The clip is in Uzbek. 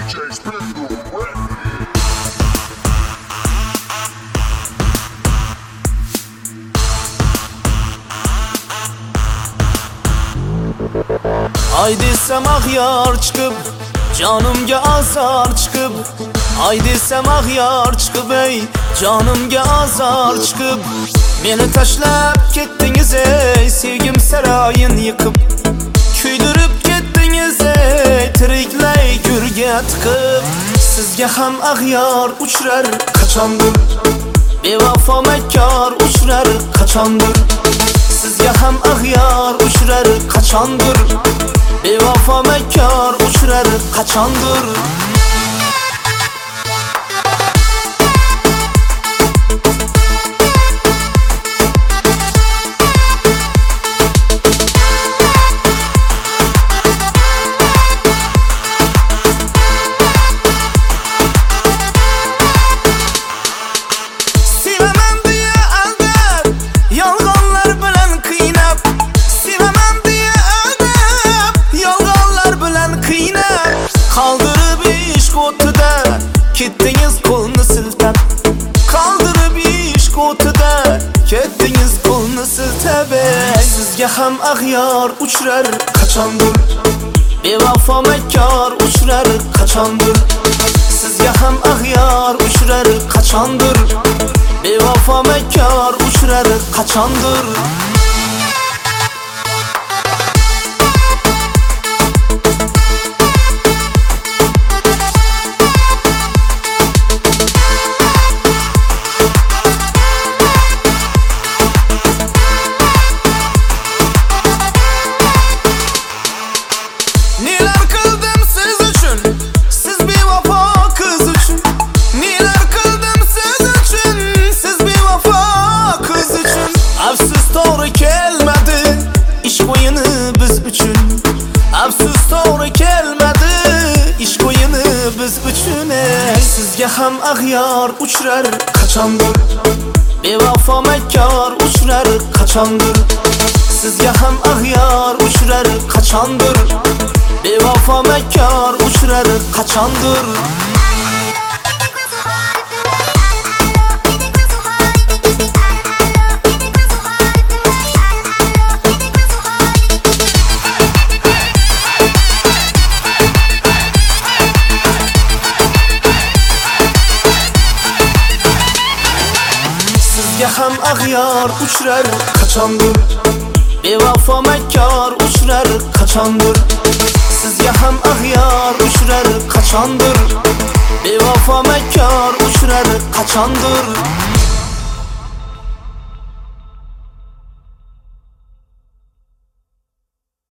DJ Spindle Records. Ay desem ag'yar chiqib, jonimga azor chiqib. Ay desem ag'yar chiqib, ey jonimga azor chiqib. Meni tashlab ketdingiz ey sevgim saroyin yiqib. Kuydirib ketdingiz ey tiriklay gurga tiqib. Sizga ham ag'yar uchrar qachondir, bevafo makkor uchrar qachondir. Sizga ham ag'yar uchrar qachondir, bevafo makkor uchrar qachondir. Kaldırıp iş kutuda ketdingiz qo'lni siltab. Kaldırıp ish kutuda ketdingiz qo'lni siltab. Sizga ham ag'yar uchrar qachondir, bevafo makkor uchrar qachondir. Sizga ham ag'yar uchrar qachondir, bevafo makkor uchrar qachondir. Afsus to'g'ri kelmadi ish qo'yini biz uchun. Sizga ham ag'yar uchrar qachondir, bevafo makkor uchrar qachondir. Sizga ham ag'yar uchrar qachondir, bevafo makkor uchrar qachondir. Sizga ham ag'yar uchrar qachondir, bevafo makkor uchrar qachondir. Sizga ham ag'yar uchrar qachondir, bevafo makkor uchrar qachondir.